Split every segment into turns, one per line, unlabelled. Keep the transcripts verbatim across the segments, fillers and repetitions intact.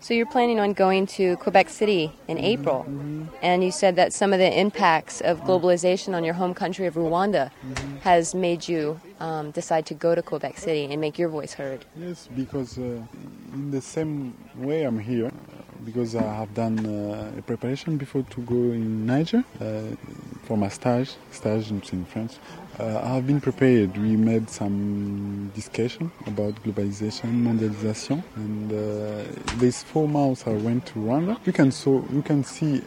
So you're planning on going to Quebec City in mm-hmm. April, mm-hmm. and you said that some of the impacts of globalization on your home country of Rwanda mm-hmm. has made you um, decide to go to Quebec City and make your voice heard.
Yes, because uh, in the same way I'm here, because I have done uh, a preparation before to go in Niger uh, for my stage, stage in France. Uh, I have been prepared. We made some discussion about globalization, mondialization, and uh, these four months I went to Rwanda. You can so you can see.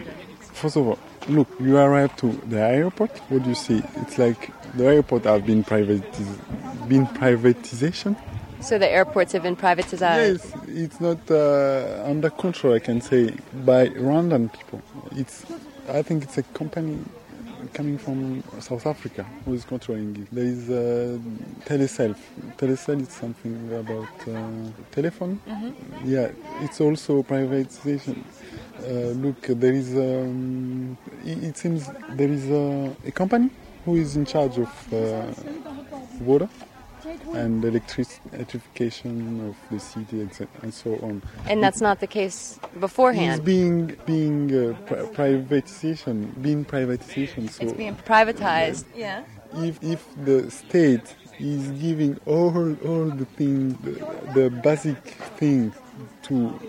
First of all, look, you arrive to the airport. What do you see? It's like the airport have been privatiz- been privatization.
So the airports have been privatized?
Yes, it's not uh, under control, I can say, by Rwandan people. It's, I think it's a company coming from South Africa who is controlling it. There is uh, Telecel. Telecel is something about uh, telephone. Mm-hmm. Yeah, it's also privatization. Uh, look, there is, um, it, it seems there is a, a company who is in charge of uh, water and electric- electrification of the city and so on.
And that's not the case beforehand?
It's being, being uh, pri- privatization, being privatization. So
it's being privatized, yeah.
If, if the state is giving all, all the things, the, the basic things to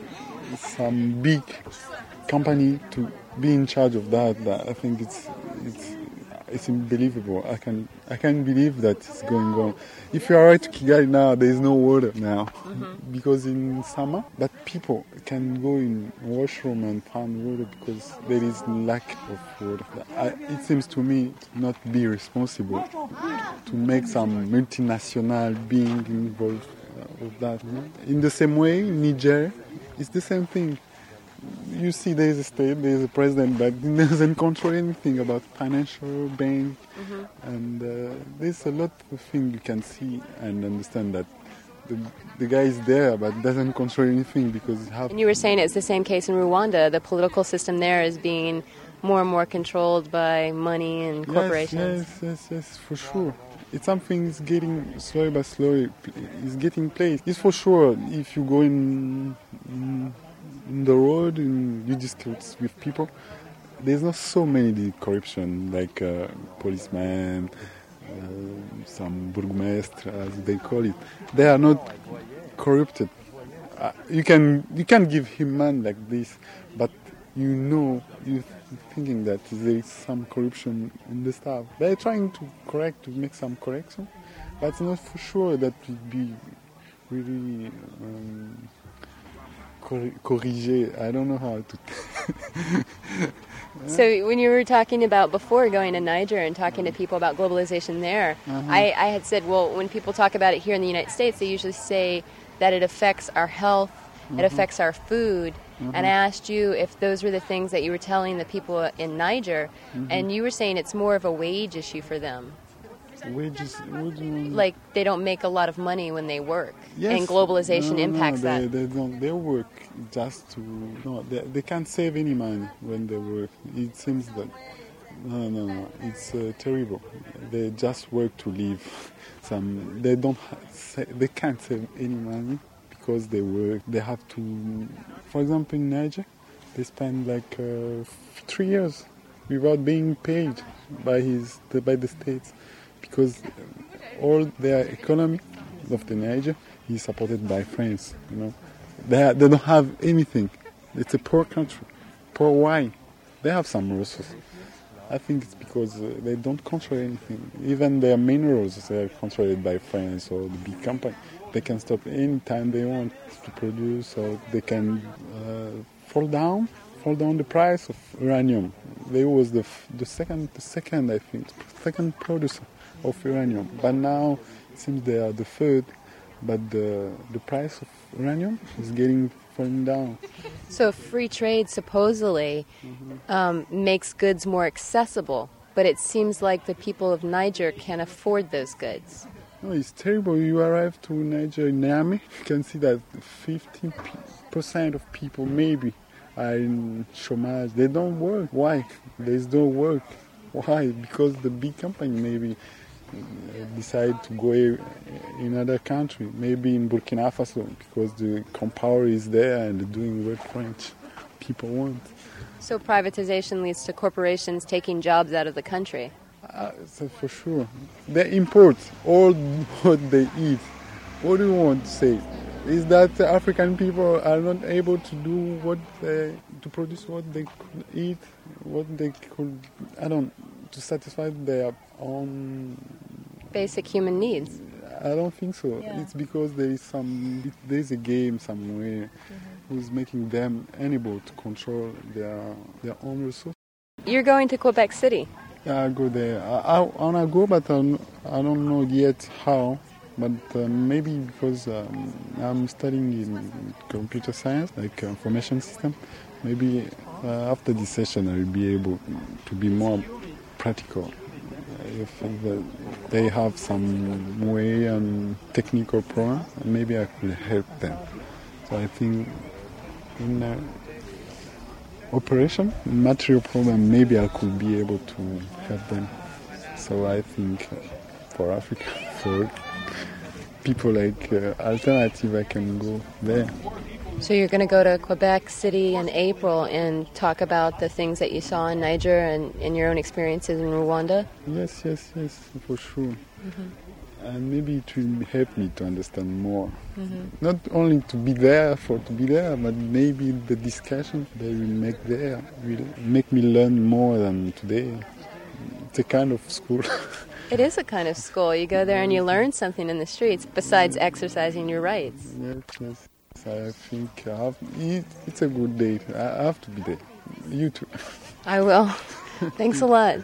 some big company to be in charge of that, that I think it's it's it's unbelievable. I can I can't believe that it's going on. If you arrive to Kigali now, there is no water now mm-hmm. because in summer, but people can go in washroom and find water because there is lack of water. I, it seems to me to not be responsible to make some multinational being involved uh, with that. In the same way, Niger, it's the same thing. You see there is a state, there is a president, but he doesn't control anything about financial, bank, mm-hmm. and uh, there's a lot of things you can see and understand that the, the guy is there but doesn't control anything because he have...
And you were saying it's the same case in Rwanda. The political system there is being more and more controlled by money and corporations.
Yes, yes, yes, yes, for sure. It's something is getting slowly by slowly, is getting place. It's for sure if you go in... in in the road and you discuss with people, there's not so many corruption like uh, policemen, uh, some burgomestre as they call it. They are not corrupted. Uh, you can you can give him man like this, but you know you're thinking that there is some corruption in the staff. They're trying to correct to make some correction, but it's not for sure that would be really. Um, Corriger. I don't know how to.
So when you were talking about before going to Niger and talking to people about globalization there, uh-huh. I, I had said, well, when people talk about it here in the United States, they usually say that it affects our health, uh-huh. it affects our food. Uh-huh. And I asked you if those were the things that you were telling the people in Niger, uh-huh. and you were saying it's more of a wage issue for them.
Wages, what do you mean?
Like they don't make a lot of money when they work,
yes.
and globalization
no,
impacts
no, they,
that.
They don't. They work just to. No, they, they can't save any money when they work. It seems that no, no, no. It's uh, terrible. They just work to live. Some they don't. Ha- they can't save any money because they work. They have to. For example, in Niger, they spend like uh, three years without being paid by his by the states. Because all their economy of the Niger is supported by France, you know. They, are, they don't have anything. It's a poor country. Poor why? They have some resources. I think it's because uh, they don't control anything. Even their minerals are controlled by France or the big company. They can stop any time they want to produce, or they can uh, fall down, fall down the price of uranium. They was the the second, the second I think, second producer of uranium, but now it seems they are the third, but the the price of uranium is getting falling down.
So free trade supposedly mm-hmm. um, makes goods more accessible, but it seems like the people of Niger can't afford those goods.
No, it's terrible. You arrive to Niger, in Niamey, you can see that fifty percent of people maybe are in chômage. They don't work. Why? There's no work. Why? Because the big company maybe uh, decide to go in another country, maybe in Burkina Faso, because the power is there and they're doing what French people want.
So privatization leads to corporations taking jobs out of the country.
Uh, so for sure. They import all what they eat. What do you want to say? Is that the African people are not able to do what they, to produce what they could eat, what they could, I don't, to satisfy their own
basic human needs?
I don't think so.
Yeah.
It's because there is some, there is a game somewhere mm-hmm. who's making them unable to control their their own resources.
You're going to Quebec City.
Yeah, I go there. I, I want to go, but I'm, I don't know yet how. But uh, maybe because um, I'm studying in computer science, like information system, maybe uh, after this session I will be able to be more practical. If the, they have some way and technical problem, maybe I could help them. So I think in uh, operation, material problem, maybe I could be able to help them. So I think for Africa, for people like uh, Alternative, I can go there.
So you're going to go to Quebec City in April and talk about the things that you saw in Niger and, and your own experiences in Rwanda?
Yes, yes, yes, for sure.
Mm-hmm.
And maybe it will help me to understand more.
Mm-hmm.
Not only to be there for to be there, but maybe the discussion they will make there will make me learn more than today. It's a kind of school.
It is a kind of school. You go there and you learn something in the streets besides exercising your rights.
Yes, yes. I think I have, it's a good day. I have to be there. You too.
I will. Thanks a lot.